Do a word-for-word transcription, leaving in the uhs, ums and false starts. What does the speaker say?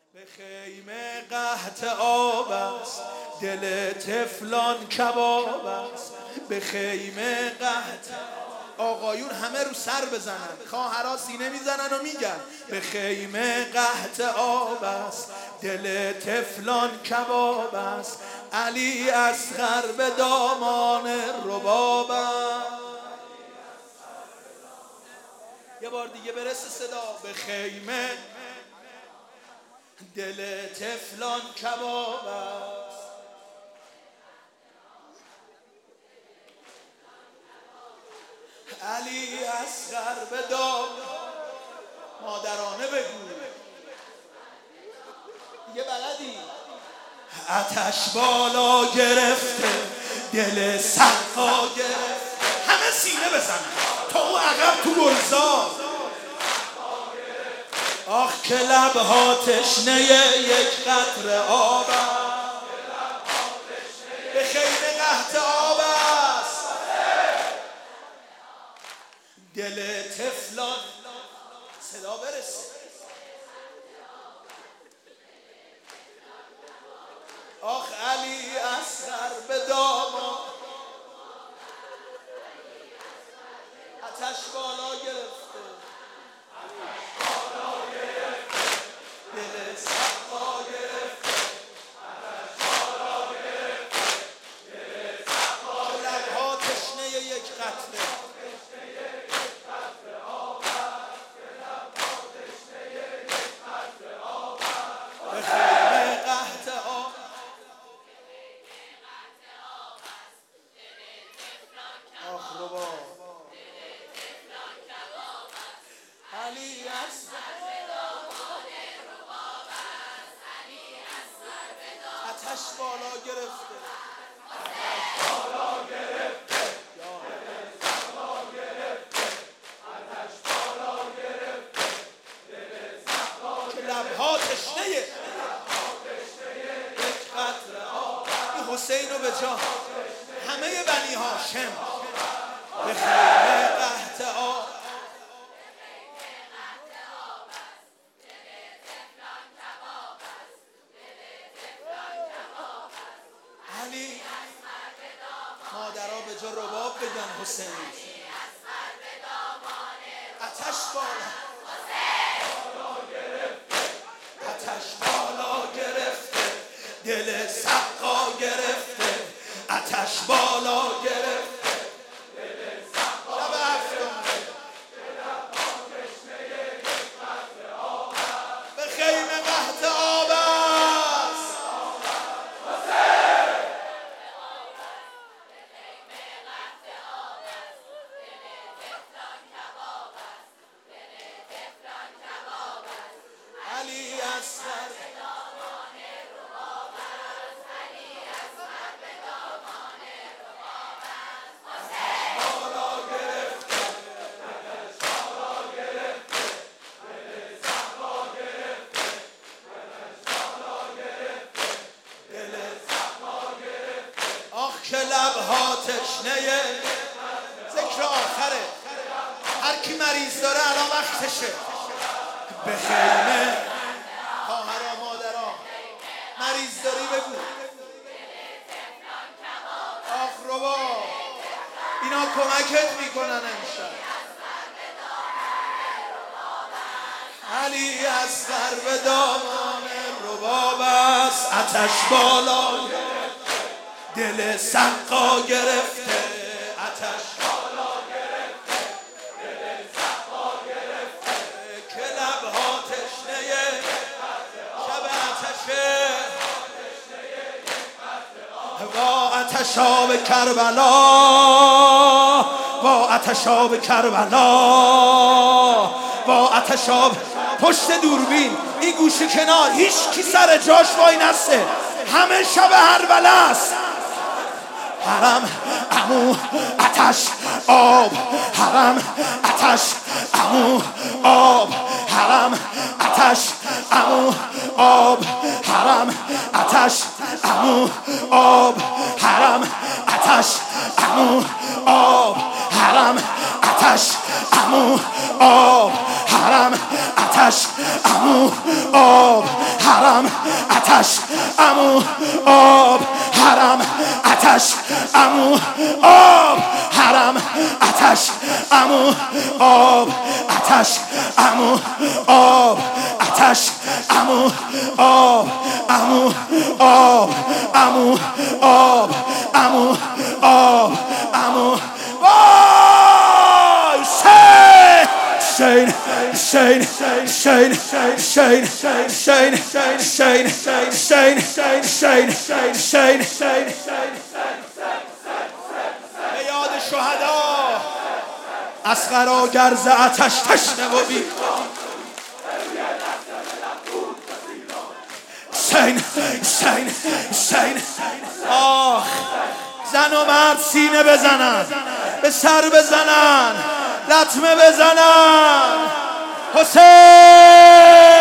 به خیمه قحط آب است، دل طفلان کباب است. به خیمه قحط آقایون همه رو سر بزنن، خواهرها سینه میزنن و میگن به خیمه قحط آب است، دل طفلان کباب است. علی اصغر به دامان رباب است. یه بار دیگه برسه صدا. به خیمه دل طفلان کباب است. علی اصغر به دام مادرانه بگو دیگه بلدی. آتش بالا گرفته، دل سقا گرفته. همه سینه بزنن تا اون عقب تو گلزار. آخ که لبها تشنه یک قطره آب است. به خیمه قحط آب است، دل طفلان. صدا برسه. آخ علی اصغر به دامان آتش بالا گرفته، دل سقا گرفته. لبها تشنه یک قطره. به خیمه قحط آب. آخ رباب علی اصغر آتش بالا گرفته. که لبها تشنه یک قطره آب. این حسین و به جا همه بنی هاشم. به خیمه قحط آب. علی مادرها به جا رباب بگن حسین. آتش بالا، آتش بالا گرفته، دل سقا گرفته. آتش بالا گرفته. شب هفتم به خیمه قحط آب است. علی اصغر که لبها تشنه. ذکر آخره. هر کی مریض داره الان وقتشه. به خیمه خواهرها مادرها مریض داری بگو. آخ رباب اینا کمکت میکنن امشب. علی اصغر به دامان رباب است. آتش بالا دل سقا گرفته. آتش بالا گرفته، دل سقا گرفته. که لبها تشنه شب آتشه. با آتش آب کربلا، با آتش آب کربلا، با آتش آب. پشت دوربین این گوشه کنار هیچ کی سر جاش وای نسته. همه شب هربله است. حرم عمو آتش آب، حرم آتش عمو آب، حرم آتش عمو آب، حرم آتش عمو آب، حرم آتش عمو آب، حرم آتش عمو آب، حرم آتش عمو آب. حرم آتش امو آب حرم آتش امو آب حرم آتش امو آب آتش امو آب آتش امو آب امو آب امو آب امو آب امو آی شین شین شین شین شین شین شین شین شین شین به یاد شهدا اصغرا گرز آتش تشنه و بی شین شین شین آخ زن و مرد سینه بزنن به سر بزنن لطمه بزنن حسین